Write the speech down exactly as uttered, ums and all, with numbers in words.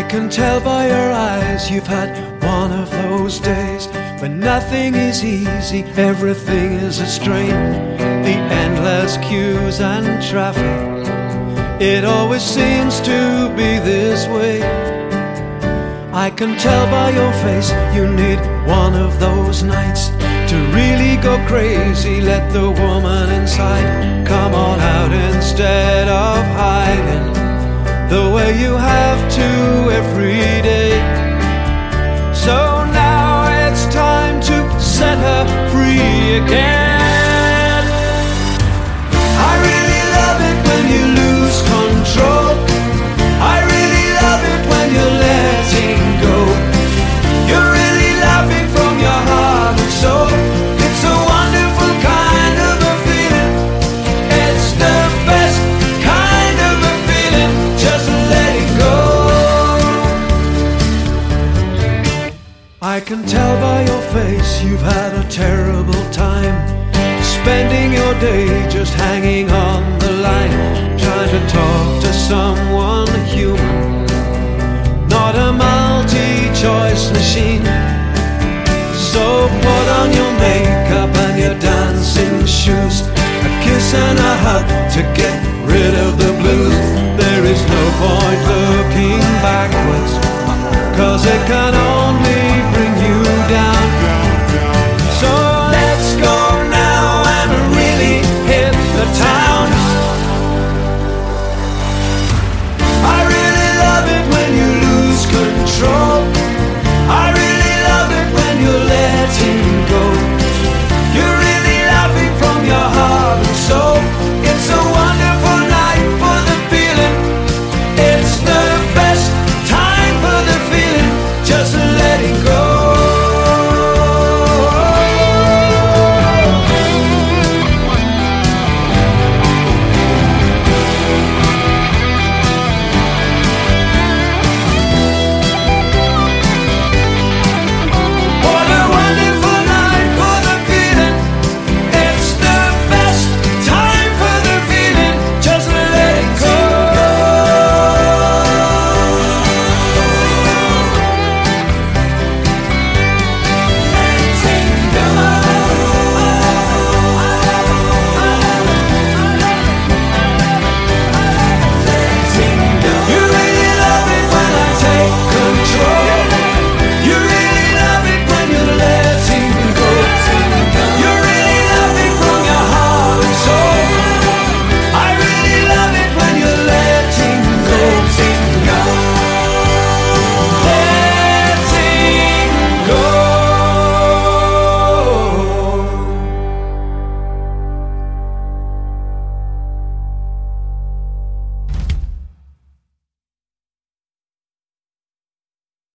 can tell by your eyes you've had one of those days when nothing is easy, everything is a strain. The endless queues and traffic, it always seems to be this way. I can tell by your face you need one of those nights to really go crazy. Let the woman inside come on out instead of hiding the way you have to every day. So now it's time to set her free again. I really love it when you lose control. I really love it when you're letting go. You're really laughing from your heart and soul. It's a wonderful kind of a feeling. It's the best kind of a feeling. Just let it go. I can tell by your face you've had a terrible time, spending your day just hanging on the line, trying to talk to someone human, not a multi-choice machine. So put on your makeup and your dancing shoes, a kiss and a hug to get rid of the blues. There is no point looking backwards, 'cause it can only